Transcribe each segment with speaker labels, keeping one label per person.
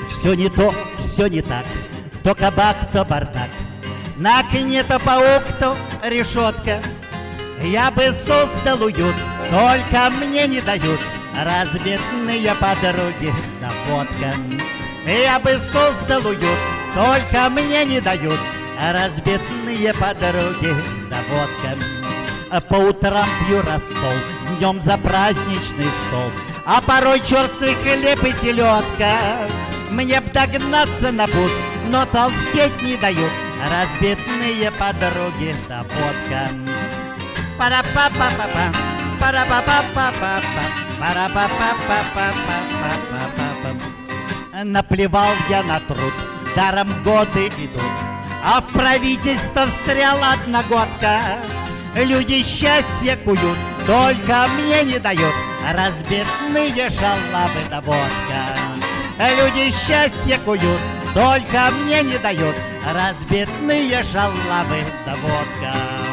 Speaker 1: Все не то, все не так, то кабак, то бардак. На окне то паук, то решетка. Я бы создал уют, только мне не дают разбитные подруги да водка. Я бы создал уют, только мне не дают разбитные подруги да водка. По утрам пью рассол, днем за праздничный стол, а порой черствый хлеб и селедка. Мне б догнаться на путь, но толстеть не дают разбитные подруги да водка. Пара-па-па-па-па, пара-па-па-па-па-па, пара-па-па-па-па-па-па. Наплевал я на труд, даром годы идут, а в правительство встрял одногодка. Люди счастье куют, только мне не дают разбитные шалавы да водка. Люди счастье куют, только мне не дают разбитные шалавы да водка.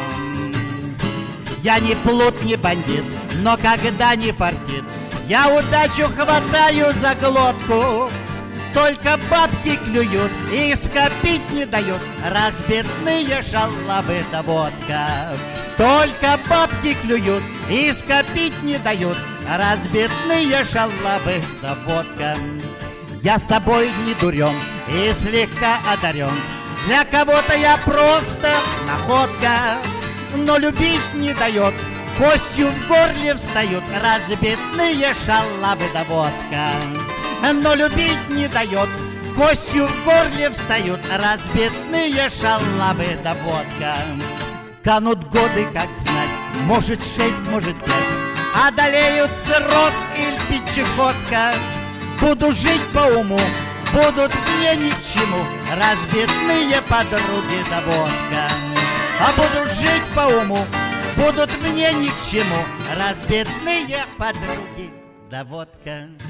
Speaker 1: Я не плут, не бандит, но когда не фартит, я удачу хватаю за глотку. Только бабки клюют и скопить не дают разбитные шалавы да водка. Только бабки клюют и скопить не дают разбитные шалавы да водка. Я собой не дурен и слегка одарен, для кого-то я просто находка. Но любить не дает, костью в горле встают разбитные шалавы да водка. Но любить не дает, костью в горле встают разбитные шалавы да водка. Канут годы, как знать, может 6, может 5, одолеют цирроз или печеходка. Буду жить по уму, будут мне ни к чему разбитные подруги да водка. А буду жить по уму, будут мне ни к чему разбитные подруги да водка.